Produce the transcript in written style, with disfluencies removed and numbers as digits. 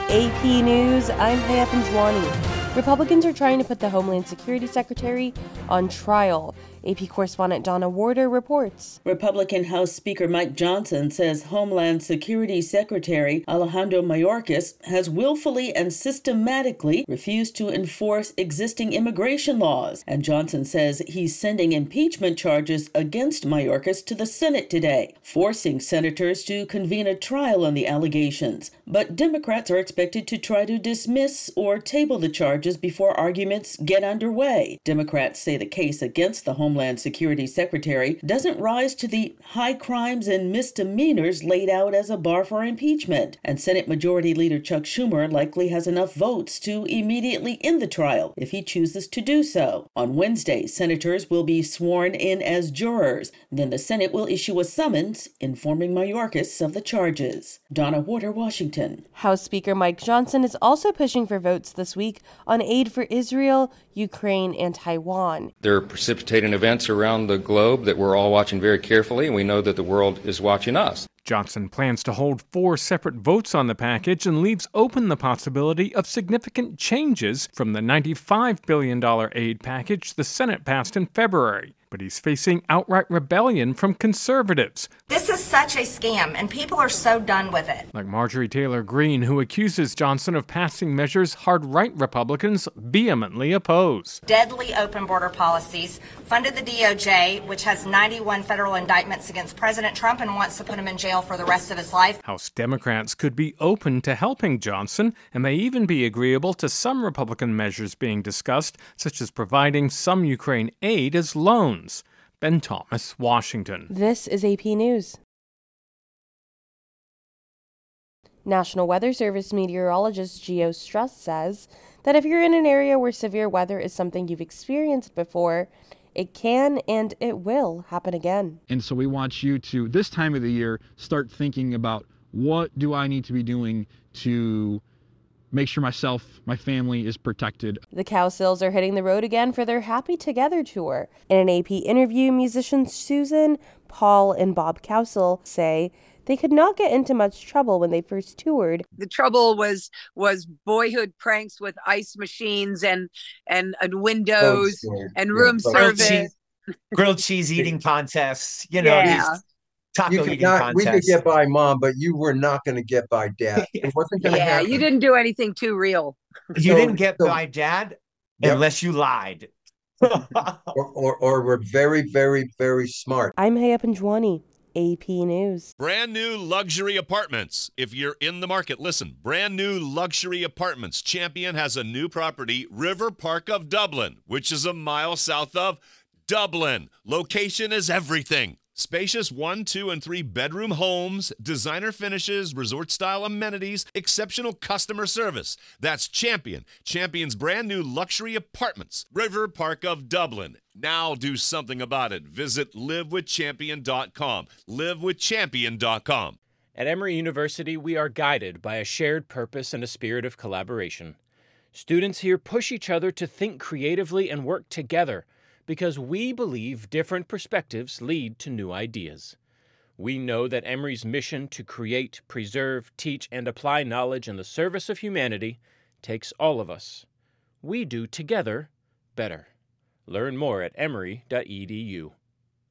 AP News, I'm Haya Panjwani. Republicans are trying to put the Homeland Security Secretary on trial. AP correspondent Donna Warder reports. Republican House Speaker Mike Johnson says Homeland Security Secretary Alejandro Mayorkas has willfully and systematically refused to enforce existing immigration laws. And Johnson says he's sending impeachment charges against Mayorkas to the Senate today, forcing senators to convene a trial on the allegations. But Democrats are expected to try to dismiss or table the charges before arguments get underway. Democrats say the case against the Homeland Security Secretary doesn't rise to the high crimes and misdemeanors laid out as a bar for impeachment. And Senate Majority Leader Chuck Schumer likely has enough votes to immediately end the trial if he chooses to do so. On Wednesday, senators will be sworn in as jurors. Then the Senate will issue a summons informing Mayorkas of the charges. Donna Warder, Washington. House Speaker Mike Johnson is also pushing for votes this week on aid for Israel, Ukraine, and Taiwan. There are precipitating events around the globe that we're all watching very carefully, and we know that the world is watching us. Johnson plans to hold 4 separate votes on the package and leaves open the possibility of significant changes from the $95 billion aid package the Senate passed in February. But he's facing outright rebellion from conservatives. This is such a scam, and people are so done with it. Like Marjorie Taylor Greene, who accuses Johnson of passing measures hard-right Republicans vehemently oppose. Deadly open border policies, funded the DOJ, which has 91 federal indictments against President Trump and wants to put him in jail for the rest of his life. House Democrats could be open to helping Johnson and may even be agreeable to some Republican measures being discussed, such as providing some Ukraine aid as loans. Ben Thomas, Washington. This is AP News. National Weather Service meteorologist Geo Struss says that if you're in an area where severe weather is something you've experienced before, it can and it will happen again. And so we want you to, this time of the year, start thinking about what do I need to be doing to make sure myself, my family is protected. The Cowsills are hitting the road again for their Happy Together tour. In an AP interview, musicians Susan, Paul, and Bob Cowsill say they could not get into much trouble when they first toured. The trouble was boyhood pranks with ice machines and windows and room service. Grilled cheese eating contests, these taco eating contests. We could get by Mom, but you were not going to get by Dad. It wasn't going to happen. You didn't do anything too real. You didn't get by Dad unless you lied. or were very, very, very smart. I'm Haya Panjwani. AP News. Brand new luxury apartments. If you're in the market, listen. Brand new luxury apartments. Champion has a new property, River Park of Dublin, which is a mile south of Dublin. Location is everything. Spacious 1, 2, and 3 bedroom homes, designer finishes, resort-style amenities, exceptional customer service. That's Champion. Champion's brand new luxury apartments. River Park of Dublin. Now do something about it. Visit livewithchampion.com. livewithchampion.com. At Emory University, we are guided by a shared purpose and a spirit of collaboration. Students here push each other to think creatively and work together, because we believe different perspectives lead to new ideas. We know that Emory's mission to create, preserve, teach, and apply knowledge in the service of humanity takes all of us. We do together better. Learn more at emory.edu.